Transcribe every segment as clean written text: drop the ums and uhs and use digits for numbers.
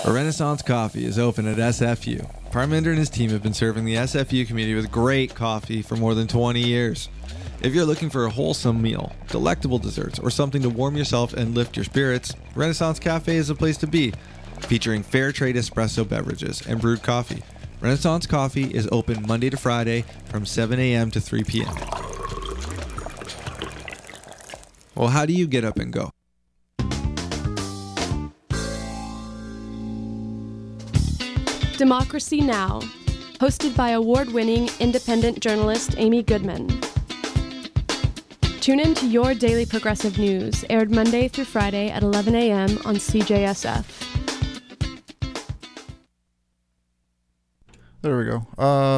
Renaissance Coffee is open at SFU. Parminder and his team have been serving the SFU community with great coffee for more than 20 years. If you're looking for a wholesome meal, delectable desserts, or something to warm yourself and lift your spirits, Renaissance Cafe is a place to be. Featuring fair trade espresso beverages and brewed coffee, Renaissance Coffee is open Monday to Friday from 7 a.m. to 3 p.m. Well, how do you get up and go? Democracy Now!, hosted by award-winning independent journalist Amy Goodman. Tune in to your daily progressive news, aired Monday through Friday at 11 a.m. on CJSF. There we go.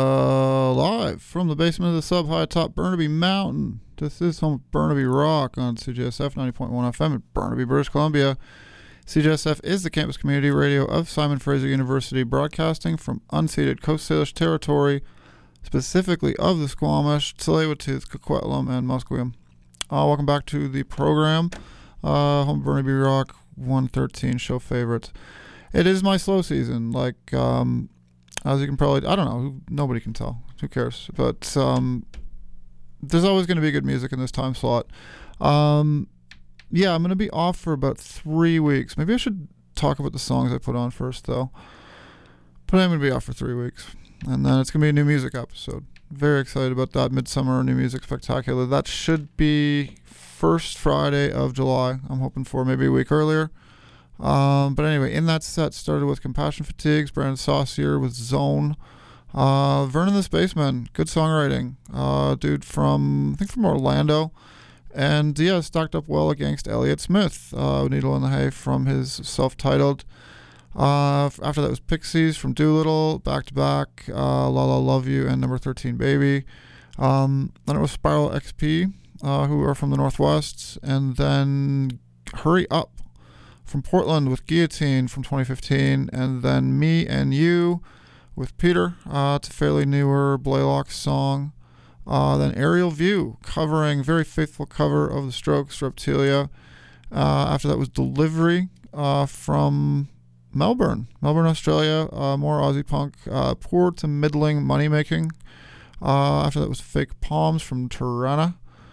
Live from the basement of the sub high atop Burnaby Mountain. This is home of Burnaby Rock on CJSF 90.1 FM in Burnaby, British Columbia. CJSF is the campus community radio of Simon Fraser University, broadcasting from unceded Coast Salish territory, specifically of the Squamish, Tsleil-Waututh, Coquitlam, and Musqueam. Welcome back to the program. Home Burnaby Rock 113 show favorites. It is my slow season, like as you can probably, I don't know, nobody can tell. Who cares? But there's always going to be good music in this time slot. Yeah, I'm going to be off for about 3 weeks. Maybe I should talk about the songs I put on first, though. But I'm going to be off for 3 weeks. And then it's going to be a new music episode. Very excited about that. Midsummer New Music Spectacular. That should be first Friday of July. I'm hoping for maybe a week earlier. But anyway, in that set, started with Compassion Fatigues, Brandon Saucier with Zone. Vernon the Spaceman, good songwriting. Dude from, I think from Orlando. And yeah, stacked up well against Elliott Smith, Needle in the Hay from his self-titled. After that was Pixies from Doolittle, back to back, La La Love You and Number 13 Baby. Then it was Spiral XP, who are from the Northwest, and then Hurry Up from Portland with Guillotine from 2015, and then Me and You with Peter. It's a fairly newer Blaylock song. Then Aerial View, covering, very faithful cover of the Strokes, Reptilia. After that was Delivery from Melbourne, Australia, more Aussie punk, poor to middling money making. After that was Fake Palms from Tirana.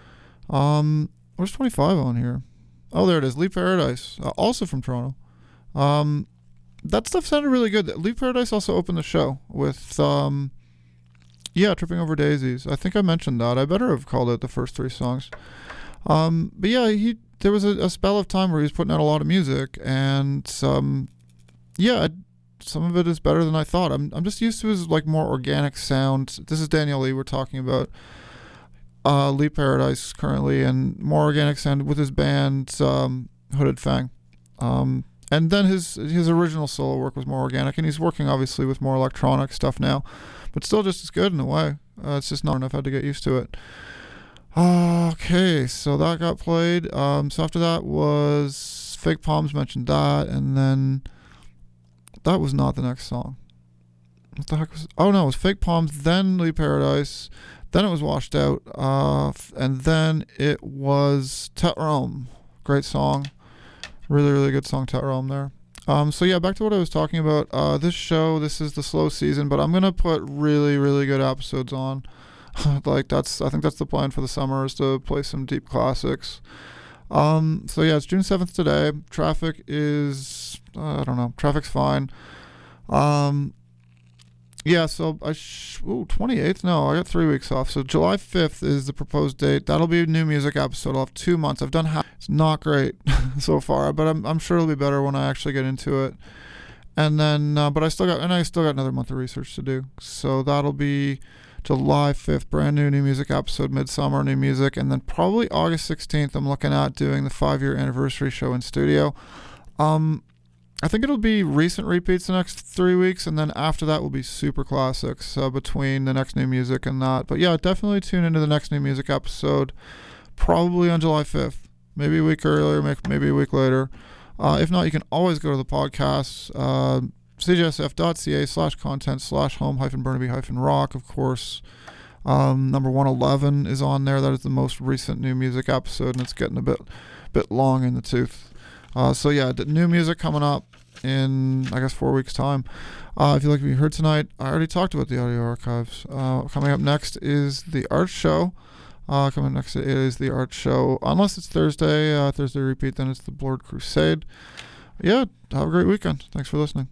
Where's 25 on here? Oh, there it is, Leap Paradise, also from Toronto. That stuff sounded really good. Leap Paradise also opened the show with... Tripping Over Daisies. I think I mentioned that. I better have called it the first 3 songs. But yeah, there was a spell of time where he was putting out a lot of music, and some of it is better than I thought. I'm just used to his like more organic sound. This is Daniel Lee we're talking about. Leap Paradise currently, and more organic sound with his band Hooded Fang. And then his original solo work was more organic, and he's working obviously with more electronic stuff now, but still just as good in a way. It's just not enough. I had to get used to it. Okay, so that got played. So after that was Fake Palms, mentioned that, and then that was not the next song. What the heck was... Oh no, it was Fake Palms, then Leap Paradise, then it was Washed Out, and then it was Tet Rome. Great song. Really, really good song, Tet Rome there. So yeah, back to what I was talking about. This is the slow season, but I'm gonna put really, really good episodes on. I think that's the plan for the summer, is to play some deep classics. So yeah, it's June 7th today. Traffic is, I don't know, traffic's fine. Yeah, so 28th? No, I got 3 weeks off. So July 5th is the proposed date. That'll be a new music episode. I'll have 2 months. I've done it's not great so far, but I'm sure it'll be better when I actually get into it. And then, but I still got another month of research to do. So that'll be July 5th, brand new music episode, Midsummer New Music, and then probably August 16th, I'm looking at doing the 5-year anniversary show in studio. I think it'll be recent repeats the next 3 weeks, and then after that will be super classics between the next new music and that. But yeah, definitely tune into the next new music episode, probably on July 5th, maybe a week earlier, maybe a week later. If not, you can always go to the podcast, cjsf.ca/content/home-burnaby-rock, of course. Number 111 is on there. That is the most recent new music episode, and it's getting a bit long in the tooth. So yeah, new music coming up. in, I guess, 4 weeks' time. If you'd like to be heard tonight, I already talked about the audio archives. Coming up next is the art show. Unless it's Thursday repeat, then it's the Blurred Crusade. Yeah, have a great weekend. Thanks for listening.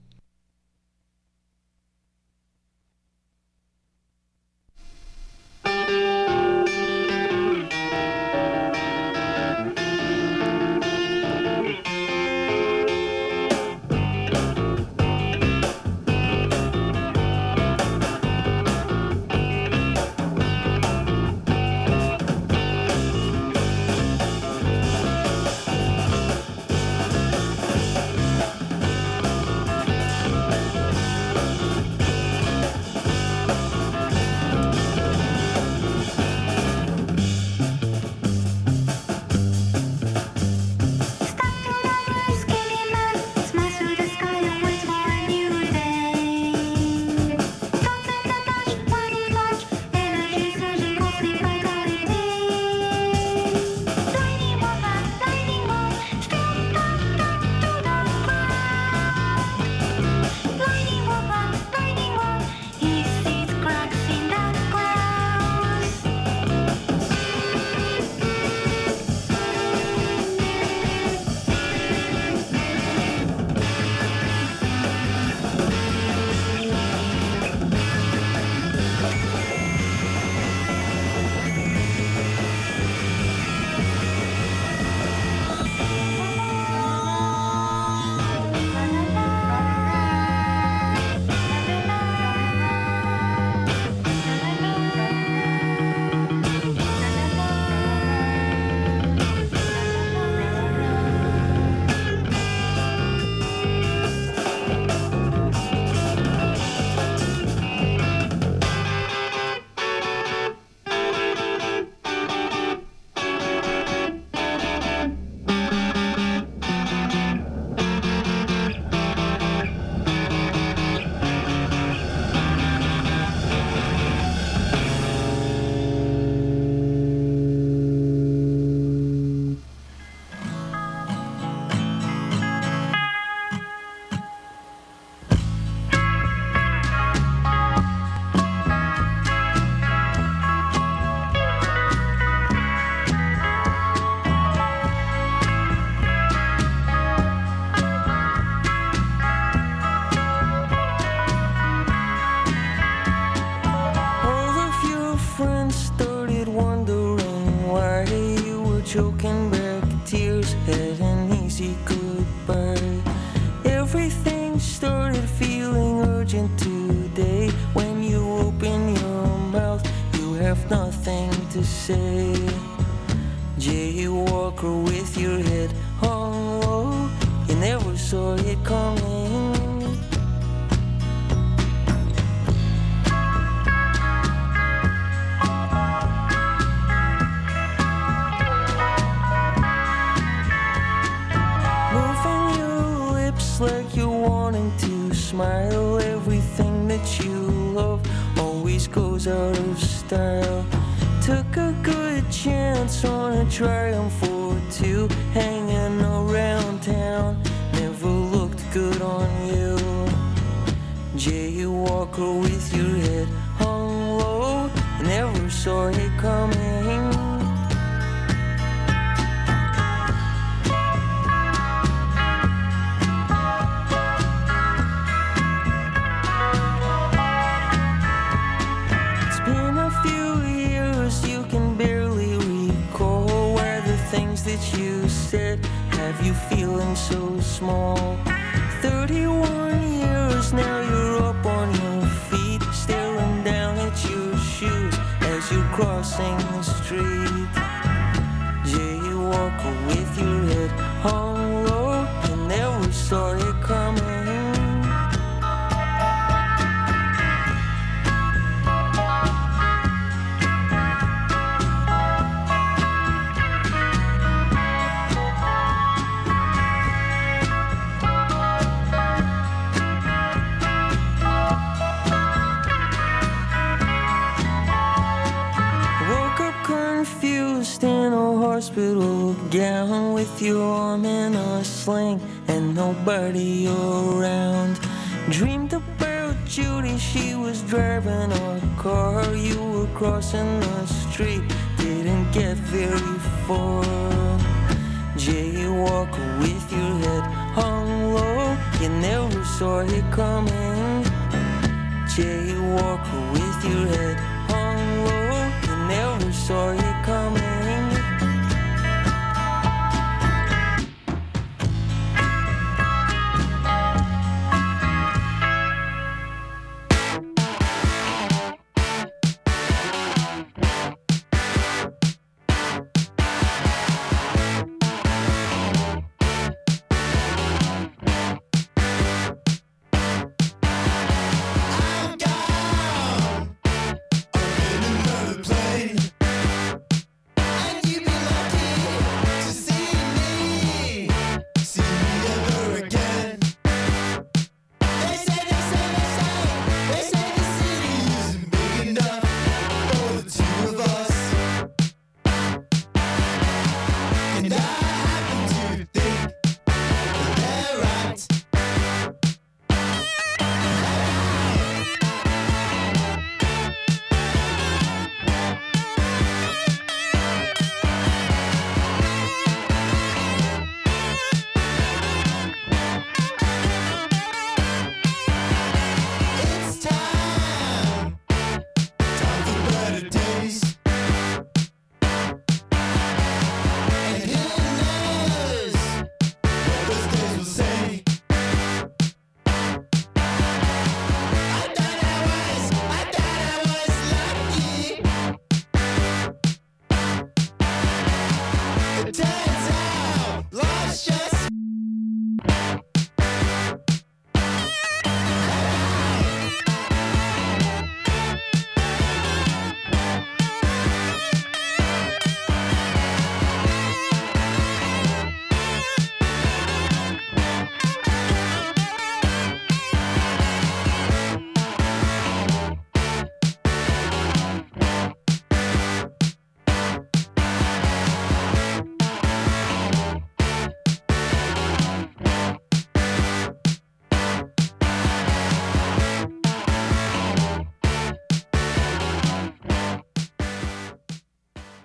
choking back tears, had an easy goodbye. Everything started feeling urgent today. When you open your mouth, you have nothing to say. Jaywalker with your head hung low, you never saw it coming. Like you're wanting to smile. Everything that you love always goes out of style. Took a good chance on a triumph or two, hanging around town, never looked good on you. Jaywalker with your head hung low, never saw it coming. That you said have you feeling so small. 31 years now, you're up on your feet, staring down at your shoes as you're crossing the street. Jaywalker with your head hung low, you never saw it coming. Hospital gown with your arm in a sling and nobody around. Dreamed about Judy, she was driving a car. You were crossing the street, didn't get very far. Jaywalker with your head hung low, you never saw it coming. Jaywalker with your head hung low, you never saw it coming.